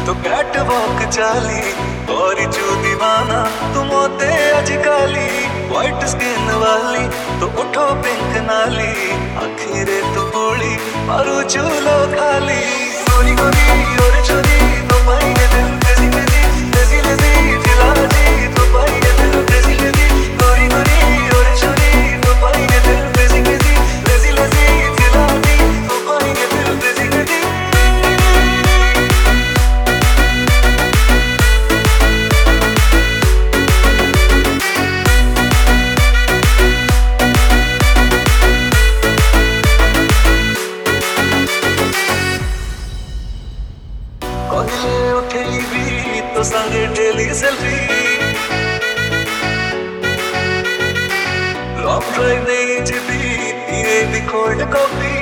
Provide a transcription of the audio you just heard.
तो cat walk चाली और चू दीवाना तुम होते अजकाली व्हाइट स्किन वाली तो उठो पिंक नाली आखिरे तू गोली मारू चूलो खाली गोरी गोरी और छोरी तो पाएंगे दिल तेजी तेजी तेजी तेजी दिलाजी तो पाएंगे दिल तेजी तेजी गोरी गोरी और छोरी तो पाएंगे दिल तेजी तेजी तेजी तेजी दिलाजी तो पाएंगे दिल तेजी तेजी कहले उठेली भी तो संगे डेली सेल्फी लॉन्ग ड्राइव नहीं जीती ये भी कोल्ड कॉफी